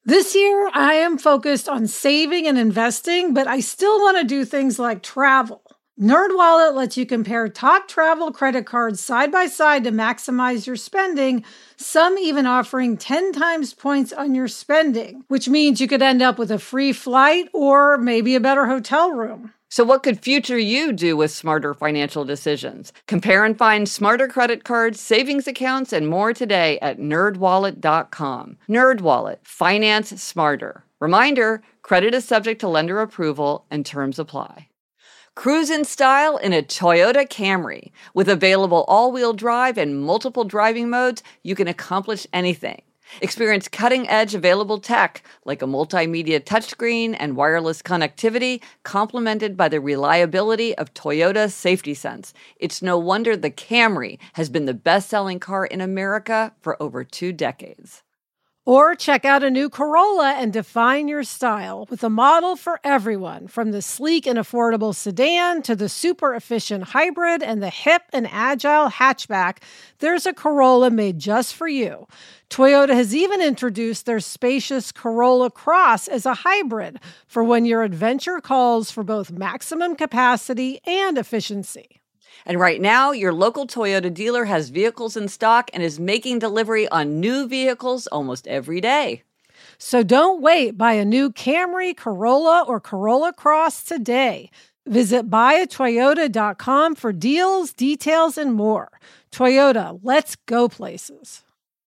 This year, I am focused on saving and investing, but I still want to do things like travel. NerdWallet lets you compare top travel credit cards side by side to maximize your spending, some even offering 10 times points on your spending, which means you could end up with a free flight or maybe a better hotel room. So what could future you do with smarter financial decisions? Compare and find smarter credit cards, savings accounts, and more today at nerdwallet.com. NerdWallet, finance smarter. Reminder, credit is subject to lender approval and terms apply. Cruise in style in a Toyota Camry. With available all-wheel drive and multiple driving modes, you can accomplish anything. Experience cutting-edge available tech like a multimedia touchscreen and wireless connectivity, complemented by the reliability of Toyota Safety Sense. It's no wonder the Camry has been the best-selling car in America for over 2 decades. Or check out a new Corolla and define your style with a model for everyone, from the sleek and affordable sedan to the super efficient hybrid and the hip and agile hatchback. There's a Corolla made just for you. Toyota has even introduced their spacious Corolla Cross as a hybrid for when your adventure calls for both maximum capacity and efficiency. And right now, your local Toyota dealer has vehicles in stock and is making delivery on new vehicles almost every day. So don't wait. Buy a new Camry, Corolla, or Corolla Cross today. Visit buyatoyota.com for deals, details, and more. Toyota, let's go places.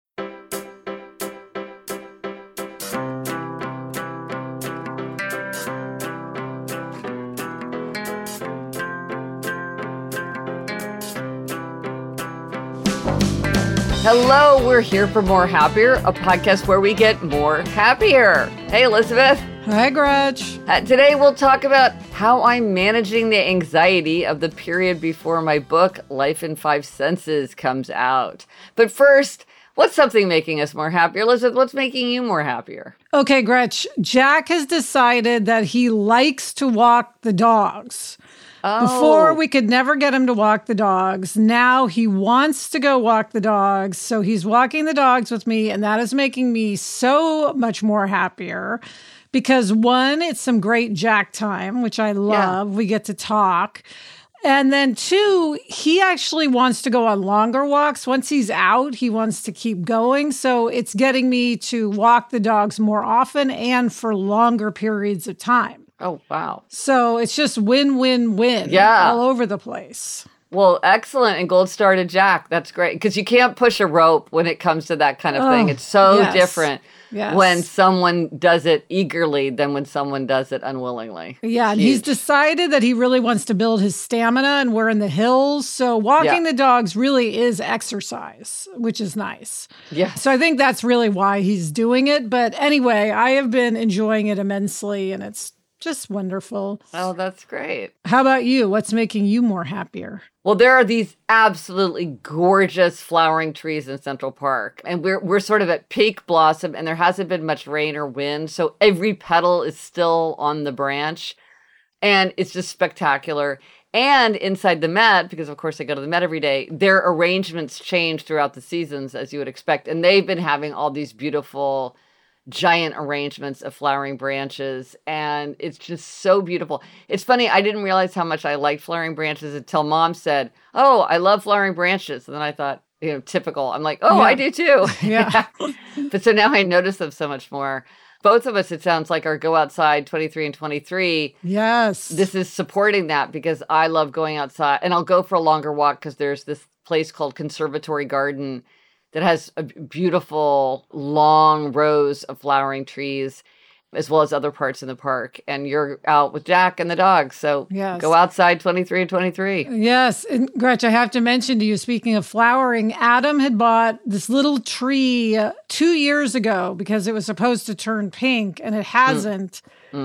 Hello, we're here for More Happier, a podcast where we get more happier. Hey, Elizabeth. Hi, Gretch. Today we'll talk about how I'm managing the anxiety of the period before my book, Life in 5 Senses, comes out. But first, what's something making us more happier? Elizabeth, what's making you more happier? Okay, Gretch. Jack has decided that he likes to walk the dogs. Before, we could never get him to walk the dogs. Now he wants to go walk the dogs. So he's walking the dogs with me, and that is making me so much more happier. Because one, it's some great Jack time, which I love. Yeah. We get to talk. And then two, he actually wants to go on longer walks. Once he's out, he wants to keep going. So it's getting me to walk the dogs more often and for longer periods of time. Oh, wow. So it's just win, win, win all over the place. Well, excellent. And gold star to Jack. That's great. Because you can't push a rope when it comes to that kind of thing. It's so different when someone does it eagerly than when someone does it unwillingly. Yeah, and he's decided that he really wants to build his stamina, and we're in the hills. So walking the dogs really is exercise, which is nice. Yeah. So I think that's really why he's doing it. But anyway, I have been enjoying it immensely, and it's just wonderful. Oh, that's great. How about you? What's making you more happier? Well, there are these absolutely gorgeous flowering trees in Central Park, and we're sort of at peak blossom, and there hasn't been much rain or wind, so every petal is still on the branch, and it's just spectacular. And inside the Met, because of course I go to the Met every day, their arrangements change throughout the seasons, as you would expect, and they've been having all these beautiful giant arrangements of flowering branches, and it's just so beautiful. It's funny, I didn't realize how much I liked flowering branches until Mom said, "Oh, I love flowering branches." And then I thought, typical. I'm like, "Oh, I do too." Yeah. But so now I notice them so much more. Both of us, it sounds like, are Go Outside 23 and 23. Yes. This is supporting that because I love going outside, and I'll go for a longer walk because there's this place called Conservatory Garden that has a beautiful long rows of flowering trees, as well as other parts in the park. And you're out with Jack and the dogs. So Go Outside 23 and 23. Yes. And Gretch, I have to mention to you, speaking of flowering, Adam had bought this little tree 2 years ago because it was supposed to turn pink, and it hasn't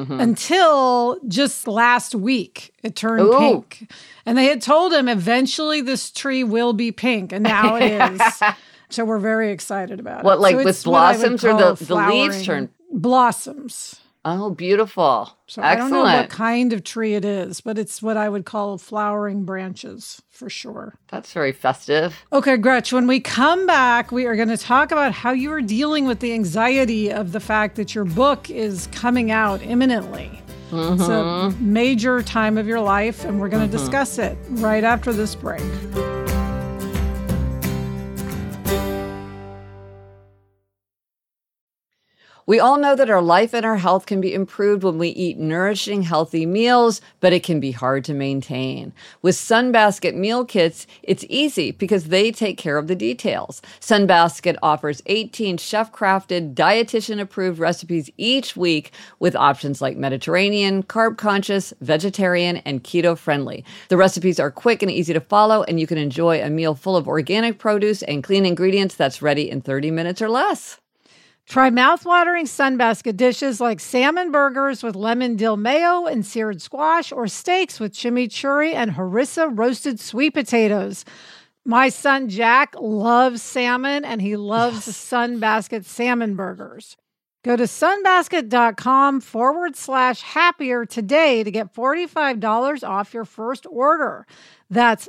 until just last week. It turned pink. And they had told him eventually this tree will be pink, and now it is. So we're very excited about it. What, like so with blossoms or the leaves turn? Blossoms. Oh, beautiful. So Excellent. I don't know what kind of tree it is, but it's what I would call flowering branches for sure. That's very festive. Okay, Gretch, when we come back, we are going to talk about how you are dealing with the anxiety of the fact that your book is coming out imminently. It's a major time of your life, and we're going to discuss it right after this break. We all know that our life and our health can be improved when we eat nourishing, healthy meals, but it can be hard to maintain. With Sunbasket meal kits, it's easy because they take care of the details. Sunbasket offers 18 chef-crafted, dietitian-approved recipes each week with options like Mediterranean, carb-conscious, vegetarian, and keto-friendly. The recipes are quick and easy to follow, and you can enjoy a meal full of organic produce and clean ingredients that's ready in 30 minutes or less. Try mouthwatering Sunbasket dishes like salmon burgers with lemon dill mayo and seared squash, or steaks with chimichurri and harissa roasted sweet potatoes. My son Jack loves salmon, and he loves the Sunbasket salmon burgers. Go to sunbasket.com/happier today to get $45 off your first order. That's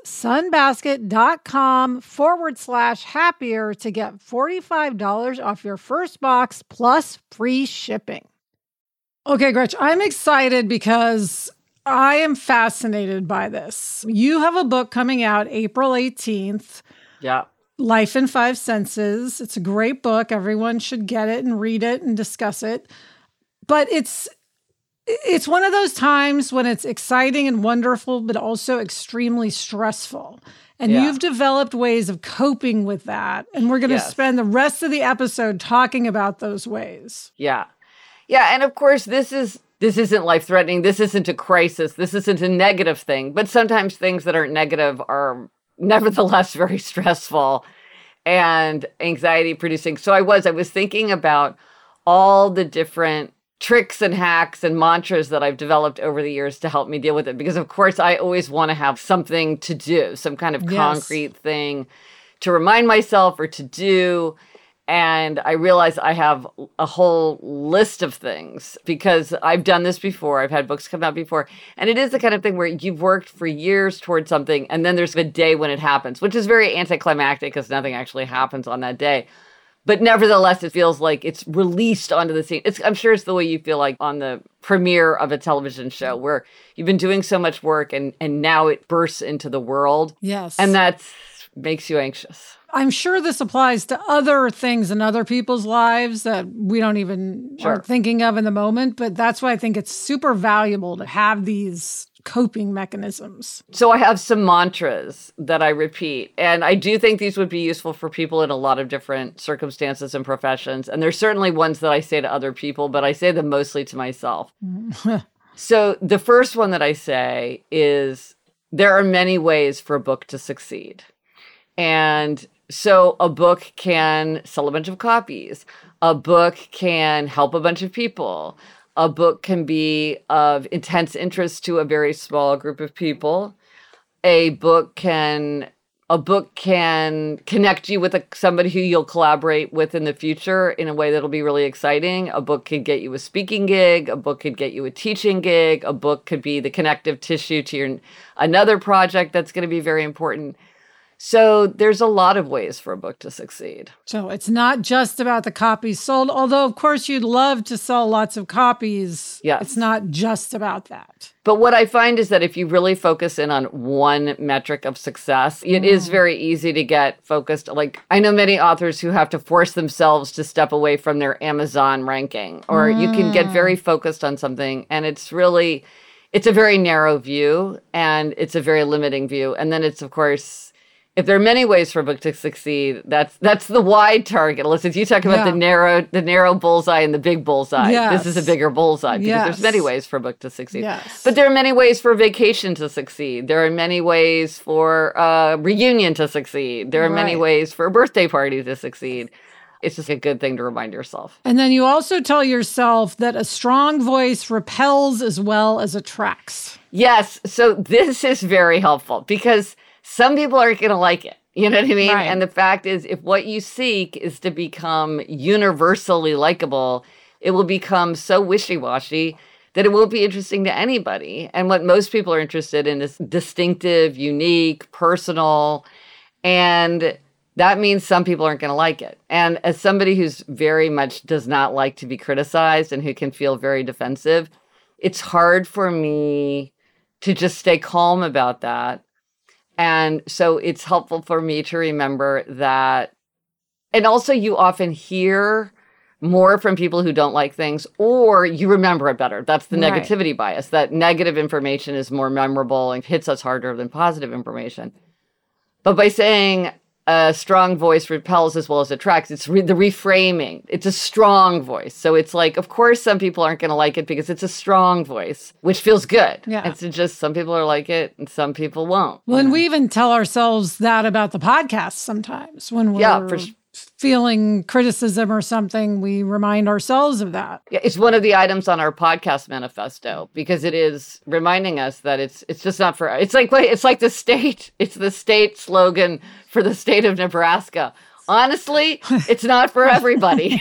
sunbasket.com/happier to get $45 off your first box plus free shipping. Okay, Gretch, I'm excited because I am fascinated by this. You have a book coming out April 18th. Yeah. Life in 5 Senses. It's a great book. Everyone should get it and read it and discuss it. But it's one of those times when it's exciting and wonderful, but also extremely stressful. And you've developed ways of coping with that. And we're going to spend the rest of the episode talking about those ways. Yeah. Yeah. And of course, this isn't life-threatening. This isn't a crisis. This isn't a negative thing. But sometimes things that aren't negative are nevertheless very stressful and anxiety producing. So I was thinking about all the different tricks and hacks and mantras that I've developed over the years to help me deal with it. Because of course I always want to have something to do, some kind of concrete thing to remind myself or to do. And I realize I have a whole list of things because I've done this before. I've had books come out before. And it is the kind of thing where you've worked for years towards something, and then there's a day when it happens, which is very anticlimactic because nothing actually happens on that day. But nevertheless, it feels like it's released onto the scene. I'm sure it's the way you feel like on the premiere of a television show where you've been doing so much work and now it bursts into the world. Yes. And that makes you anxious. I'm sure this applies to other things in other people's lives that we don't even are thinking of in the moment. But that's why I think it's super valuable to have these coping mechanisms. So I have some mantras that I repeat. And I do think these would be useful for people in a lot of different circumstances and professions. And there's certainly ones that I say to other people, but I say them mostly to myself. So the first one that I say is, there are many ways for a book to succeed. And so a book can sell a bunch of copies. A book can help a bunch of people. A book can be of intense interest to a very small group of people. A book can connect you with somebody who you'll collaborate with in the future in a way that'll be really exciting. A book could get you a speaking gig. A book could get you a teaching gig. A book could be the connective tissue to another project that's going to be very important. So there's a lot of ways for a book to succeed. So it's not just about the copies sold, although, of course, you'd love to sell lots of copies. Yes. It's not just about that. But what I find is that if you really focus in on one metric of success, it is very easy to get focused. Like, I know many authors who have to force themselves to step away from their Amazon ranking, or you can get very focused on something, and it's a very narrow view, and it's a very limiting view. And then it's, of course, if there are many ways for a book to succeed, that's the wide target. Alyssa, you talk about the narrow bullseye and the big bullseye. Yes. This is a bigger bullseye because there's many ways for a book to succeed. Yes. But there are many ways for a vacation to succeed. There are many ways for a reunion to succeed. There are many ways for a birthday party to succeed. It's just a good thing to remind yourself. And then you also tell yourself that a strong voice repels as well as attracts. Yes. So this is very helpful because some people aren't going to like it. You know what I mean? Right. And the fact is, if what you seek is to become universally likable, it will become so wishy-washy that it won't be interesting to anybody. And what most people are interested in is distinctive, unique, personal, and that means some people aren't going to like it. And as somebody who's very much does not like to be criticized and who can feel very defensive, it's hard for me to just stay calm about that. And so it's helpful for me to remember that. And also you often hear more from people who don't like things, or you remember it better. That's the negativity bias, that negative information is more memorable and hits us harder than positive information. But by saying a strong voice repels as well as attracts, it's the reframing. It's a strong voice. So it's like, of course, some people aren't going to like it because it's a strong voice, which feels good. Yeah. It's just some people are like it and some people won't. Well, and we even tell ourselves that about the podcast sometimes when we're feeling criticism or something, we remind ourselves of that. Yeah, it's one of the items on our podcast manifesto because it is reminding us that it's just not for, it's like the state, it's the state slogan for the state of Nebraska. Honestly, it's not for everybody.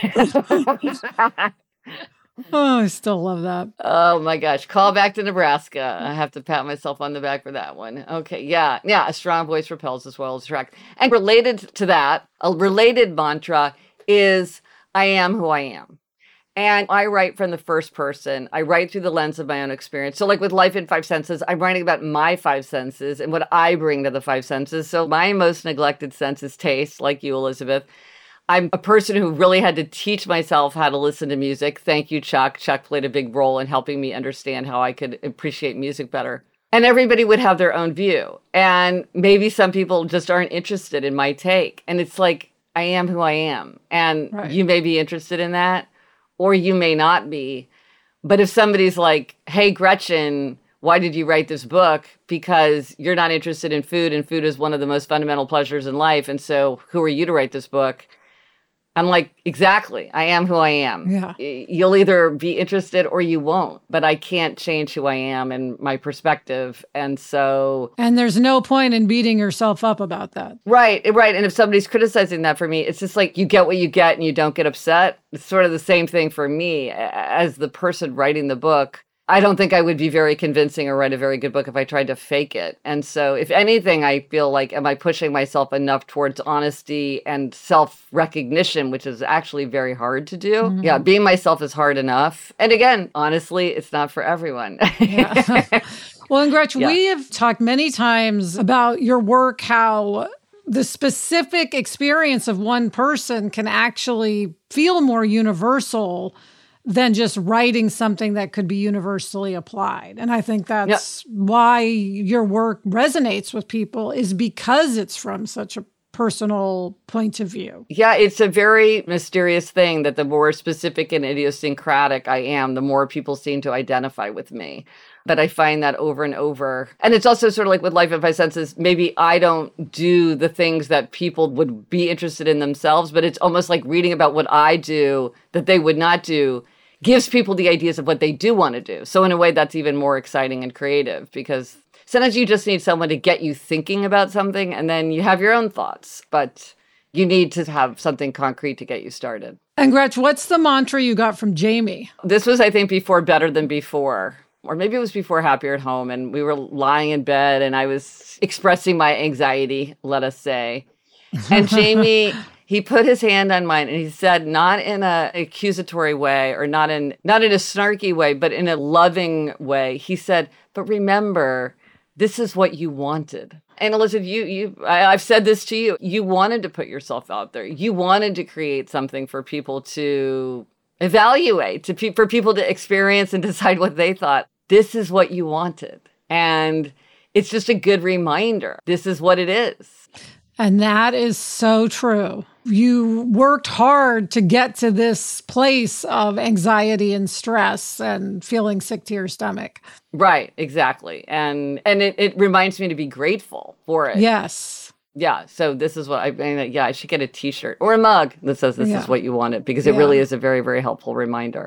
Oh, I still love that. Oh my gosh. Call back to Nebraska. I have to pat myself on the back for that one. Okay. Yeah. A strong voice repels as well as attracts. And related to that, a related mantra is I am who I am. And I write from the first person. I write through the lens of my own experience. So like with Life in Five Senses, I'm writing about my five senses and what I bring to the five senses. So my most neglected sense is taste, like you, Elizabeth. I'm a person who really had to teach myself how to listen to music. Thank you, Chuck. Chuck played a big role in helping me understand how I could appreciate music better. And everybody would have their own view. And maybe some people just aren't interested in my take. And it's like, I am who I am. And you may be interested in that, or you may not be. But if somebody's like, hey, Gretchen, why did you write this book? Because you're not interested in food, and food is one of the most fundamental pleasures in life. And so who are you to write this book? I'm like, exactly. I am who I am. Yeah. You'll either be interested or you won't, but I can't change who I am and my perspective. And so. And there's no point in beating yourself up about that. Right. And if somebody's criticizing that for me, it's just like you get what you get and you don't get upset. It's sort of the same thing for me as the person writing the book. I don't think I would be very convincing or write a very good book if I tried to fake it. And so if anything, I feel like, am I pushing myself enough towards honesty and self-recognition, which is actually very hard to do? Mm-hmm. Yeah, being myself is hard enough. And again, honestly, it's not for everyone. Yeah. Well, and Gretchen, we have talked many times about your work, how the specific experience of one person can actually feel more universal than just writing something that could be universally applied. And I think that's why your work resonates with people, is because it's from such a personal point of view. Yeah, it's a very mysterious thing that the more specific and idiosyncratic I am, the more people seem to identify with me. But I find that over and over. And it's also sort of like with Life in Five Senses, maybe I don't do the things that people would be interested in themselves, but it's almost like reading about what I do that they would not do gives people the ideas of what they do want to do. So in a way, that's even more exciting and creative, because sometimes you just need someone to get you thinking about something, and then you have your own thoughts, but you need to have something concrete to get you started. And Gretch, what's the mantra you got from Jamie? This was, I think, before Better Than Before. Or maybe it was before Happier at Home, and we were lying in bed, and I was expressing my anxiety, let us say. And Jamie, he put his hand on mine, and he said, not in an accusatory way, or not in a snarky way, but in a loving way. He said, but remember, this is what you wanted. And Elizabeth, I've said this to you. You wanted to put yourself out there. You wanted to create something for people to evaluate, for people to experience and decide what they thought. This is what you wanted. And it's just a good reminder. This is what it is. And that is so true. You worked hard to get to this place of anxiety and stress and feeling sick to your stomach. Right, exactly. And it reminds me to be grateful for it. Yes. Yeah, so this is what I should get a t-shirt or a mug that says this is what you wanted, because it really is a very, very helpful reminder.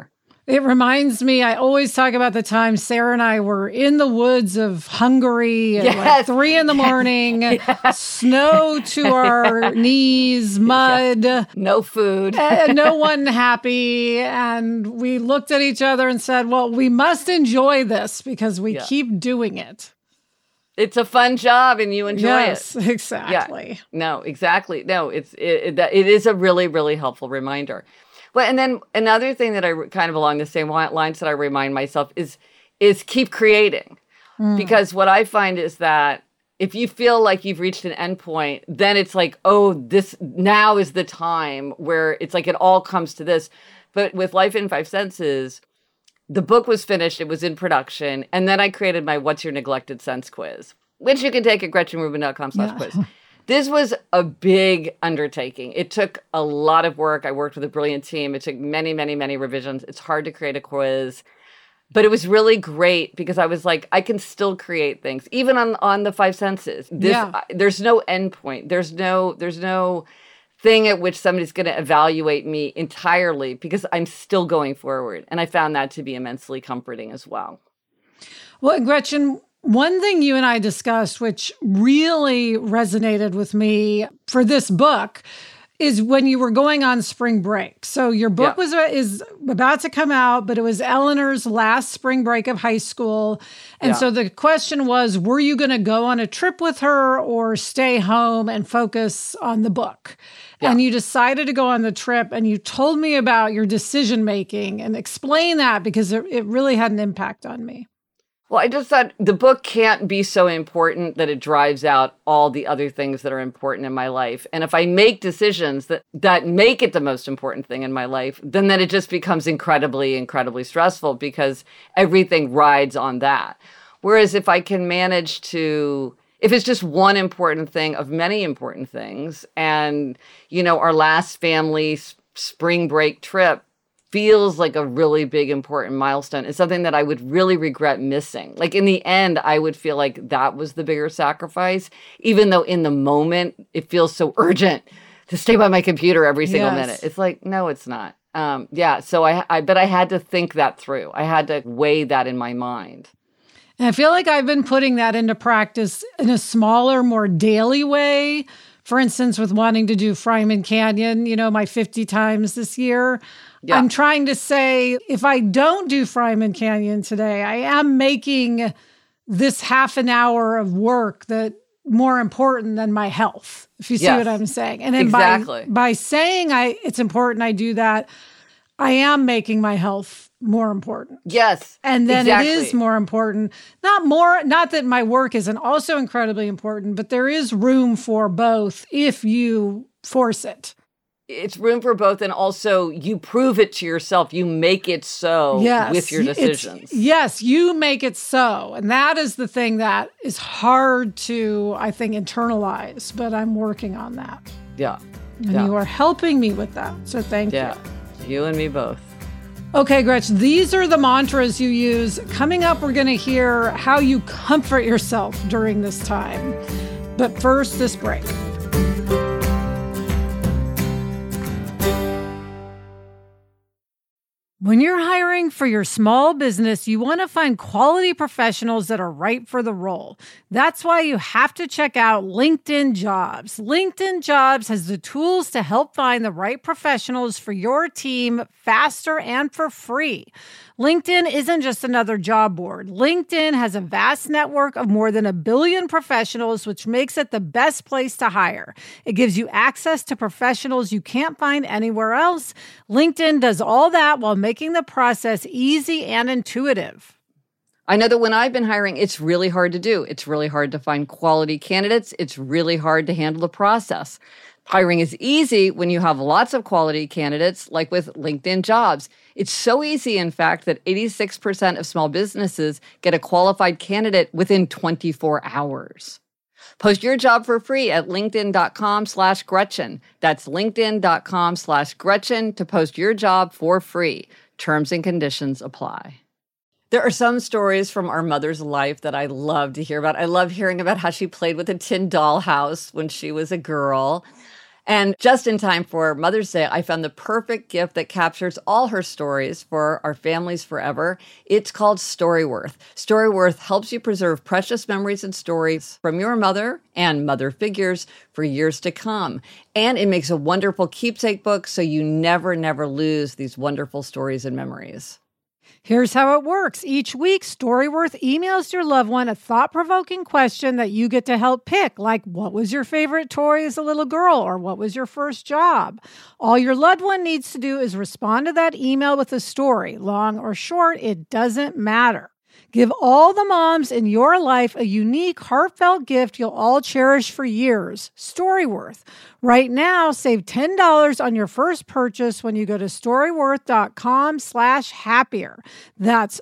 It reminds me, I always talk about the time Sarah and I were in the woods of Hungary at like 3 a.m, snow to our knees, mud. No food. And no one happy. And we looked at each other and said, well, we must enjoy this because we keep doing it. It's a fun job and you enjoy it. Yes, exactly. Yeah. No, exactly. No, it is a really, really helpful reminder. Well, and then another thing that I kind of along the same lines that I remind myself is keep creating. Because what I find is that if you feel like you've reached an endpoint, then it's like, oh, this now is the time where it's like it all comes to this. But with Life in 5 Senses, the book was finished, it was in production, and then I created my What's Your Neglected Sense quiz, which you can take at GretchenRubin.com/quiz. This was a big undertaking. It took a lot of work. I worked with a brilliant team. It took many, many, many revisions. It's hard to create a quiz. But it was really great because I was like, I can still create things, even on the 5 senses. There's no endpoint. There's no thing at which somebody's going to evaluate me entirely because I'm still going forward. And I found that to be immensely comforting as well. Well, Gretchen, one thing you and I discussed, which really resonated with me for this book, is when you were going on spring break. So your book is about to come out, but it was Eleanor's last spring break of high school. And so the question was, were you going to go on a trip with her or stay home and focus on the book? Yeah. And you decided to go on the trip, and you told me about your decision-making and explain that because it really had an impact on me. Well, I just thought the book can't be so important that it drives out all the other things that are important in my life. And if I make decisions that make it the most important thing in my life, then it just becomes incredibly, incredibly stressful because everything rides on that. Whereas if I can manage to, if it's just one important thing of many important things, and, our last family spring break trip feels like a really big, important milestone. It's something that I would really regret missing. Like in the end, I would feel like that was the bigger sacrifice, even though in the moment it feels so urgent to stay by my computer every single minute. It's like, no, it's not. So I had to think that through. I had to weigh that in my mind. And I feel like I've been putting that into practice in a smaller, more daily way. For instance, with wanting to do Fryman Canyon, my 50 times this year. Yeah. I'm trying to say, if I don't do Fryman Canyon today, I am making this half an hour of work that more important than my health, if you see what I'm saying. And then by saying it's important I do that, I am making my health more important. Yes. And then it is more important. Not that my work isn't also incredibly important, but there is room for both if you force it. It's room for both, and also you prove it to yourself. You make it so with your decisions. Yes, you make it so. And that is the thing that is hard to, I think, internalize, but I'm working on that. Yeah. And you are helping me with that, so thank you. Yeah, you and me both. Okay, Gretch, these are the mantras you use. Coming up, we're going to hear how you comfort yourself during this time. But first, this break. When you're hiring for your small business, you want to find quality professionals that are right for the role. That's why you have to check out LinkedIn Jobs. LinkedIn Jobs has the tools to help find the right professionals for your team faster and for free. LinkedIn isn't just another job board. LinkedIn has a vast network of more than 1 billion professionals, which makes it the best place to hire. It gives you access to professionals you can't find anywhere else. LinkedIn does all that while making the process easy and intuitive. I know that when I've been hiring, it's really hard to do. It's really hard to find quality candidates. It's really hard to handle the process. Hiring is easy when you have lots of quality candidates, like with LinkedIn Jobs. It's so easy, in fact, that 86% of small businesses get a qualified candidate within 24 hours. Post your job for free at linkedin.com/Gretchen. That's linkedin.com/Gretchen to post your job for free. Terms and conditions apply. There are some stories from our mother's life that I love to hear about. I love hearing about how she played with a tin dollhouse when she was a girl. And just in time for Mother's Day, I found the perfect gift that captures all her stories for our families forever. It's called Storyworth. Storyworth helps you preserve precious memories and stories from your mother and mother figures for years to come. And it makes a wonderful keepsake book so you never lose these wonderful stories and memories. Here's how it works. Each week, Storyworth emails your loved one a thought-provoking question that you get to help pick, like what was your favorite toy as a little girl, or what was your first job? All your loved one needs to do is respond to that email with a story. Long or short, it doesn't matter. Give all the moms in your life a unique, heartfelt gift you'll all cherish for years. Storyworth. Right now, save $10 on your first purchase when you go to storyworth.com/happier. That's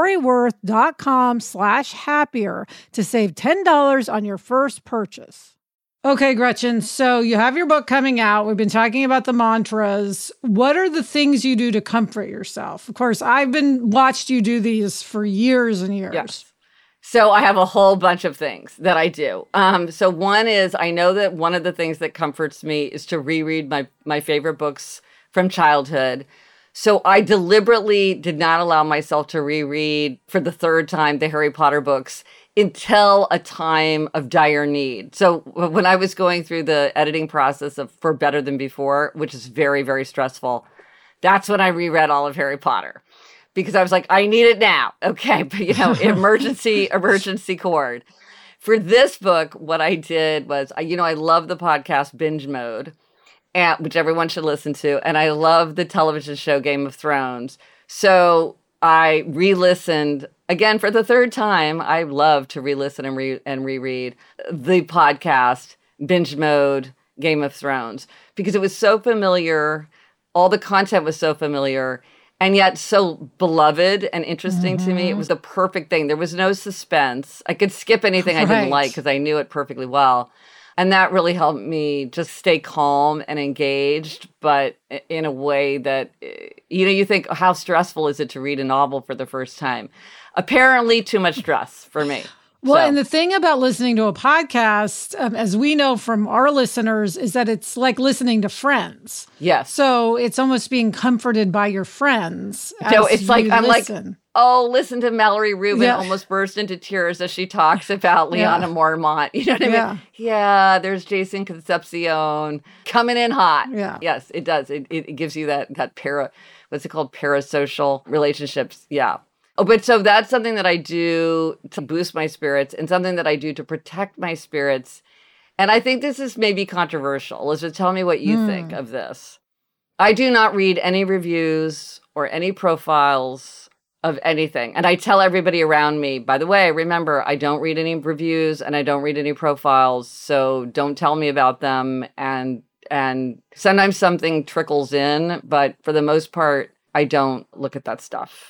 storyworth.com/happier to save $10 on your first purchase. Okay, Gretchen, so you have your book coming out. We've been talking about the mantras. What are the things you do to comfort yourself? Of course, I've been watched you do these for years and years. Yes. So I have a whole bunch of things that I do. So one is, I know that one of the things that comforts me is to reread my favorite books from childhood. So I deliberately did not allow myself to reread for the third time the Harry Potter books until a time of dire need. So when I was going through the editing process of For Better Than Before, which is very, very stressful, that's when I reread all of Harry Potter. Because I was like, I need it now. Okay, but emergency cord. For this book, what I did was, I love the podcast Binge Mode, which everyone should listen to. And I love the television show Game of Thrones. So I re-listened again for the third time. I love to re-listen and reread the podcast Binge Mode Game of Thrones because it was so familiar. All the content was so familiar and yet so beloved and interesting to me. It was the perfect thing. There was no suspense. I could skip anything I didn't like because I knew it perfectly well. And that really helped me just stay calm and engaged, but in a way that, you think, how stressful is it to read a novel for the first time? Apparently too much stress for me. Well, and the thing about listening to a podcast, as we know from our listeners, is that it's like listening to friends. Yes. So it's almost being comforted by your friends. So it's like, I'm listen to Mallory Rubin almost burst into tears as she talks about Lyanna Mormont. You know what I mean? Yeah, there's Jason Concepcion coming in hot. Yeah. Yes, it does. It gives you that what's it called? Parasocial relationships. Yeah. Oh, but so that's something that I do to boost my spirits and something that I do to protect my spirits. And I think this is maybe controversial. Elizabeth, tell me what you think of this. I do not read any reviews or any profiles of anything. And I tell everybody around me, by the way, remember, I don't read any reviews and I don't read any profiles. So don't tell me about them. And sometimes something trickles in, but for the most part, I don't look at that stuff.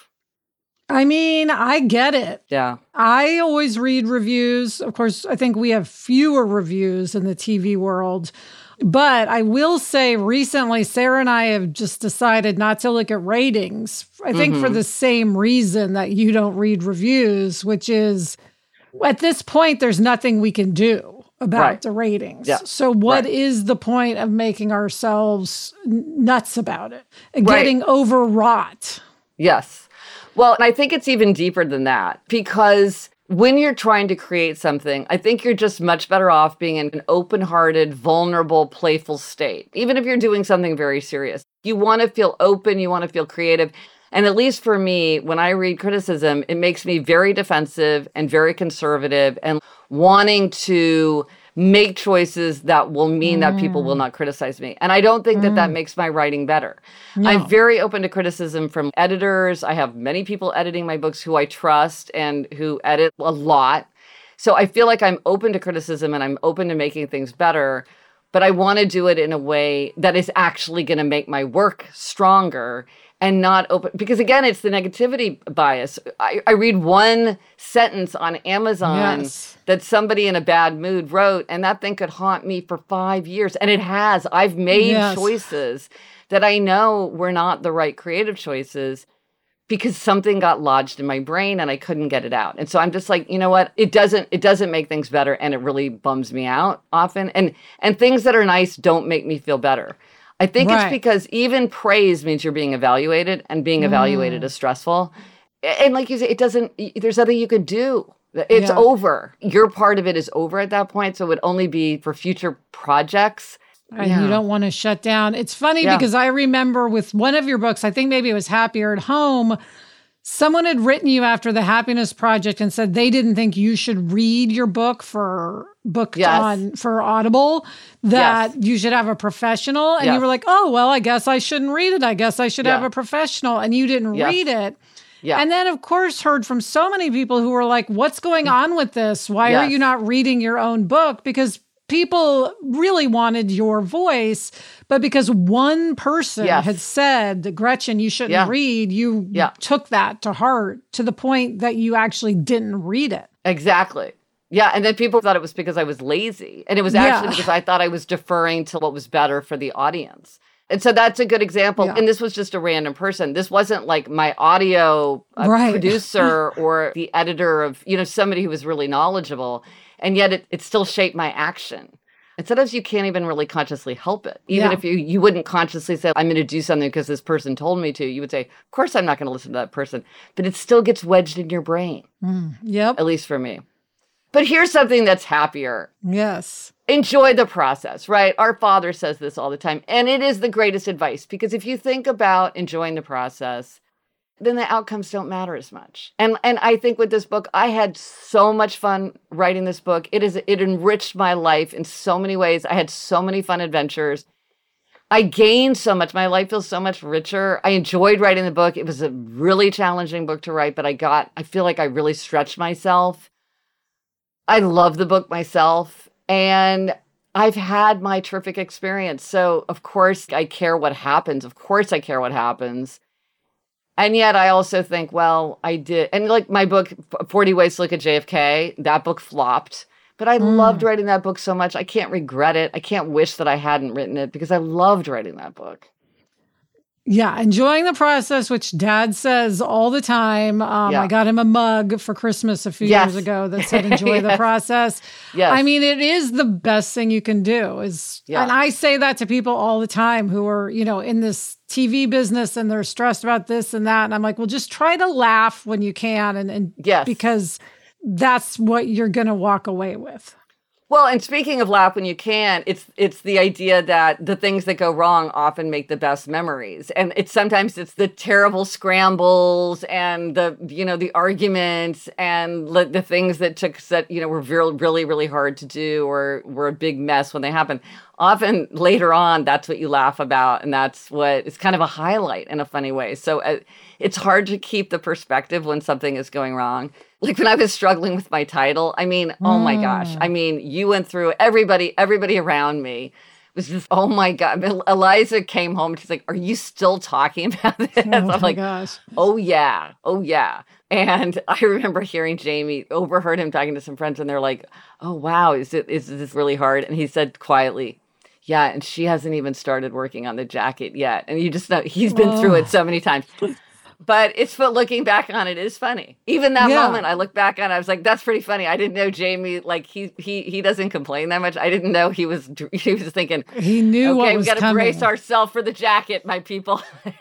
I mean, I get it. Yeah. I always read reviews. Of course, I think we have fewer reviews in the TV world. But I will say recently, Sarah and I have just decided not to look at ratings. I think for the same reason that you don't read reviews, which is at this point, there's nothing we can do about the ratings. Yeah. So what is the point of making ourselves nuts about it and getting overwrought? Yes. Well, and I think it's even deeper than that because when you're trying to create something, I think you're just much better off being in an open-hearted, vulnerable, playful state. Even if you're doing something very serious, you want to feel open, you want to feel creative. And at least for me, when I read criticism, it makes me very defensive and very conservative and wanting to make choices that will mean that people will not criticize me. And I don't think that makes my writing better. No. I'm very open to criticism from editors. I have many people editing my books who I trust and who edit a lot. So I feel like I'm open to criticism and I'm open to making things better, but I want to do it in a way that is actually going to make my work stronger and not open, because again, it's the negativity bias. I read one sentence on Amazon that somebody in a bad mood wrote, and that thing could haunt me for 5 years. And it has. I've made choices that I know were not the right creative choices, because something got lodged in my brain and I couldn't get it out. And so I'm just like, you know what? It doesn't make things better, and it really bums me out often. And things that are nice don't make me feel better. I think it's because even praise means you're being evaluated, and being evaluated is stressful. And like you say, there's nothing you can do. It's over. Your part of it is over at that point. So it would only be for future projects. And you don't want to shut down. It's funny because I remember with one of your books, I think maybe it was Happier at Home, someone had written you after the Happiness Project and said they didn't think you should read your book for Audible, that you should have a professional. And you were like, oh, well, I guess I shouldn't read it. I guess I should have a professional. And you didn't read it. Yeah. And then, of course, heard from so many people who were like, what's going on with this? Why are you not reading your own book? Because people really wanted your voice, but because one person had said, Gretchen, you shouldn't read, you took that to heart to the point that you actually didn't read it. Exactly. Yeah. And then people thought it was because I was lazy. And it was actually because I thought I was deferring to what was better for the audience. And so that's a good example. Yeah. And this was just a random person. This wasn't like my audio producer or the editor of, somebody who was really knowledgeable. And yet it still shaped my action. And sometimes you can't even really consciously help it. Even if you wouldn't consciously say, I'm going to do something because this person told me to. You would say, of course I'm not going to listen to that person. But it still gets wedged in your brain. At least for me. But here's something that's happier. Yes. Enjoy the process, right? Our father says this all the time. And it is the greatest advice. Because if you think about enjoying the process, then the outcomes don't matter as much. And I think with this book, I had so much fun writing this book. It enriched my life in so many ways. I had so many fun adventures. I gained so much. My life feels so much richer. I enjoyed writing the book. It was a really challenging book to write, but I feel like I really stretched myself. I love the book myself, and I've had my terrific experience. So of course I care what happens. And yet I also think, well, I did. And like my book, 40 Ways to Look at JFK, that book flopped. But I loved writing that book so much. I can't regret it. I can't wish that I hadn't written it because I loved writing that book. Yeah, enjoying the process, which Dad says all the time. I got him a mug for Christmas a few years ago that said, enjoy the process. Yes. I mean, it is the best thing you can do. And I say that to people all the time who are, in this TV business and they're stressed about this and that. And I'm like, well, just try to laugh when you can. And because that's what you're going to walk away with. Well, and speaking of laugh when you can, it's the idea that the things that go wrong often make the best memories. And sometimes it's the terrible scrambles and the arguments and the things that were really, really hard to do or were a big mess when they happen. Often later on, that's what you laugh about. And that's what is kind of a highlight in a funny way. So it's hard to keep the perspective when something is going wrong. Like when I was struggling with my title, I mean, oh my gosh. I mean, you went through everybody around me was just, oh my God. Eliza came home and she's like, are you still talking about this? I'm like, gosh. Oh yeah. And I remember hearing Jamie, overheard him talking to some friends and they're like, oh wow, is this really hard? And he said quietly, yeah, and she hasn't even started working on the jacket yet. And you just know, he's been through it so many times. But looking back on it is funny. Even that moment, I look back on it, I was like, that's pretty funny. I didn't know Jamie, like he doesn't complain that much. I didn't know he was thinking. He knew what was coming. Okay, we got to brace ourselves for the jacket, my people.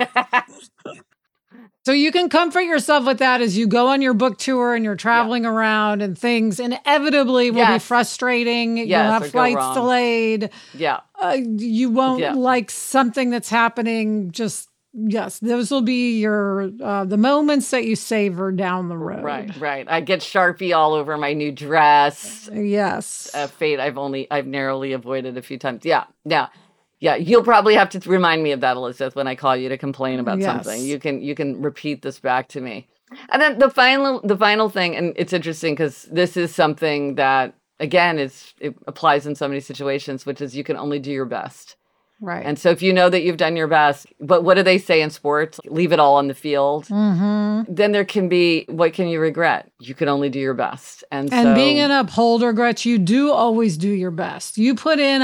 So you can comfort yourself with that as you go on your book tour and you're traveling around and things inevitably will be frustrating. You'll have flights delayed. Yeah. You won't like something that's happening just. Yes, those will be your the moments that you savor down the road. Right. I get Sharpie all over my new dress. Yes, fate I've narrowly avoided a few times. Yeah. You'll probably have to remind me of that, Elizabeth, when I call you to complain about something. You can repeat this back to me. And then the final thing, and it's interesting because this is something that again it applies in so many situations, which is you can only do your best. Right. And so if you know that you've done your best, but what do they say in sports? Leave it all on the field. Mm-hmm. Then there can be, what can you regret? You can only do your best. And so, being an upholder, Gretch, you do always do your best. You put in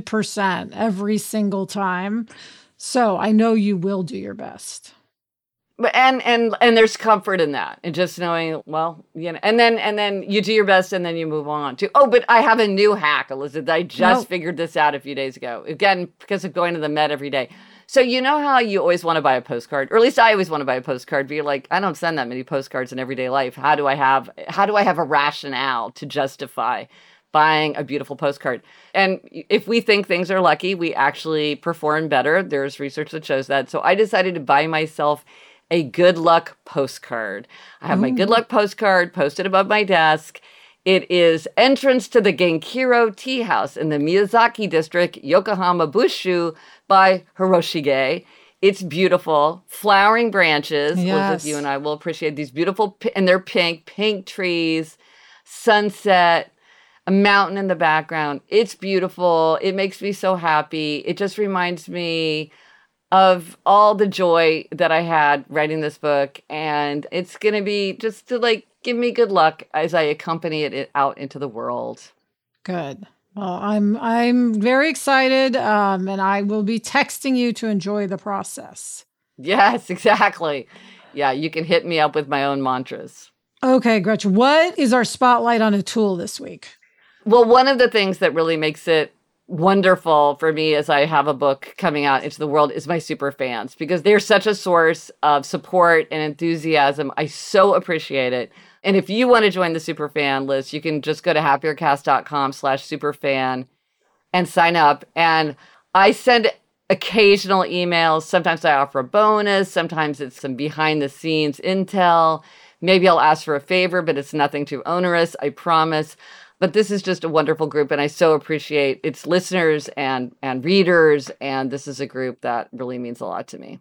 100% every single time. So I know you will do your best. And there's comfort in that, and just knowing, well, and then you do your best, and then you move on to. Oh, but I have a new hack, Elizabeth. I just figured this out a few days ago. Again, because of going to the Met every day. So you know how you always want to buy a postcard, or at least I always want to buy a postcard. But you're like, I don't send that many postcards in everyday life. How do I have a rationale to justify buying a beautiful postcard? And if we think things are lucky, we actually perform better. There's research that shows that. So I decided to buy myself a good luck postcard. I have my good luck postcard posted above my desk. It is entrance to the Genkiro Tea House in the Miyazaki district, Yokohama Bushu by Hiroshige. It's beautiful, flowering branches. Yes. Elizabeth, you and I will appreciate these beautiful, and they're pink trees, sunset, a mountain in the background. It's beautiful. It makes me so happy. It just reminds me of all the joy that I had writing this book. And it's going to be just to give me good luck as I accompany it out into the world. Good. Well, I'm very excited, and I will be texting you to enjoy the process. Yes, exactly. Yeah, you can hit me up with my own mantras. Okay, Gretchen, what is our spotlight on a tool this week? Well, one of the things that really makes it wonderful for me as I have a book coming out into the world is my super fans, because they're such a source of support and enthusiasm. I so appreciate it. And if you want to join the super fan list, you can just go to happiercast.com/superfan and sign up. And I send occasional emails. Sometimes I offer a bonus. Sometimes it's some behind the scenes intel. Maybe I'll ask for a favor, but it's nothing too onerous, I promise. But this is just a wonderful group, and I so appreciate its listeners and readers, and this is a group that really means a lot to me.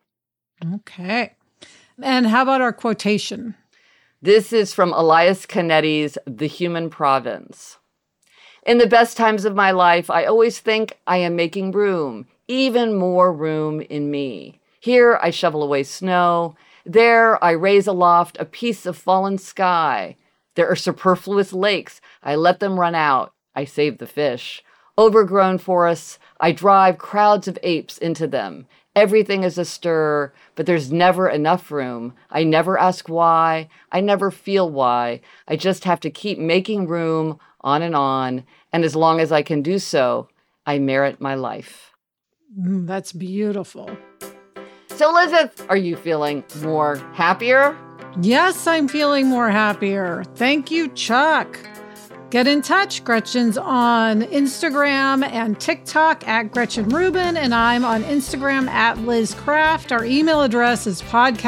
Okay. And how about our quotation? This is from Elias Canetti's The Human Province. In the best times of my life, I always think I am making room, even more room in me. Here I shovel away snow. There I raise aloft a piece of fallen sky. There are superfluous lakes. I let them run out. I save the fish. Overgrown forests. I drive crowds of apes into them. Everything is astir, but there's never enough room. I never ask why. I never feel why. I just have to keep making room on. And as long as I can do so, I merit my life. That's beautiful. So, Elizabeth, are you feeling more happier? Yes, I'm feeling more happier. Thank you, Chuck. Get in touch. Gretchen's on Instagram and TikTok at Gretchen Rubin, and I'm on Instagram at Liz Craft. Our email address is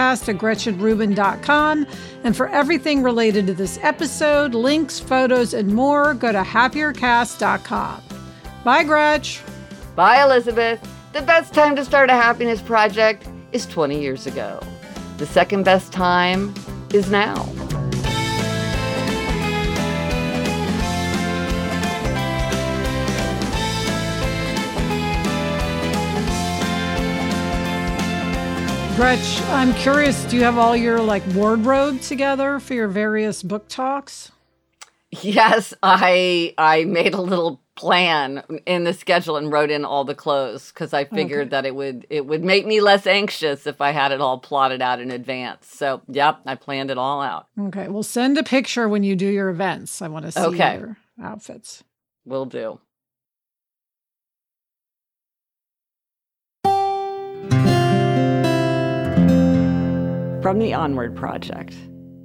podcast@gretchenrubin.com. And for everything related to this episode, links, photos, and more, go to happiercast.com. Bye, Gretch. Bye, Elizabeth. The best time to start a happiness project is 20 years ago. The second best time is now. Gretch, I'm curious, do you have all your wardrobe together for your various book talks? Yes, I made a little plan in the schedule and wrote in all the clothes because I figured that it would make me less anxious if I had it all plotted out in advance. So, yep, I planned it all out. Okay, well, send a picture when you do your events. I want to see your outfits. Will do. From the Onward Project.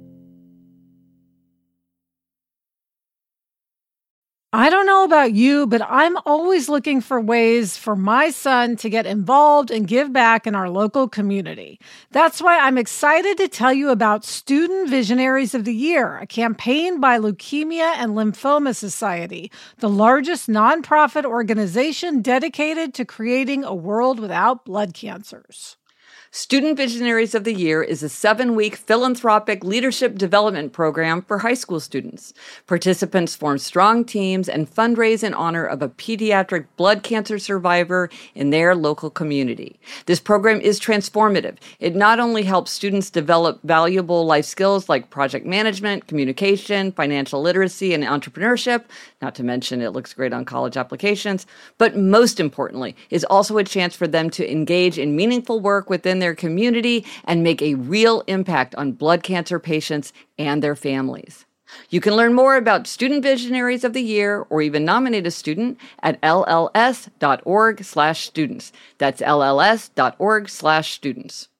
I don't know about you, but I'm always looking for ways for my son to get involved and give back in our local community. That's why I'm excited to tell you about Student Visionaries of the Year, a campaign by Leukemia and Lymphoma Society, the largest nonprofit organization dedicated to creating a world without blood cancers. Student Visionaries of the Year is a 7-week philanthropic leadership development program for high school students. Participants form strong teams and fundraise in honor of a pediatric blood cancer survivor in their local community. This program is transformative. It not only helps students develop valuable life skills like project management, communication, financial literacy, and entrepreneurship, not to mention it looks great on college applications, but most importantly, is also a chance for them to engage in meaningful work within in their community and make a real impact on blood cancer patients and their families. You can learn more about Student Visionaries of the Year or even nominate a student at lls.org/students. That's lls.org/students.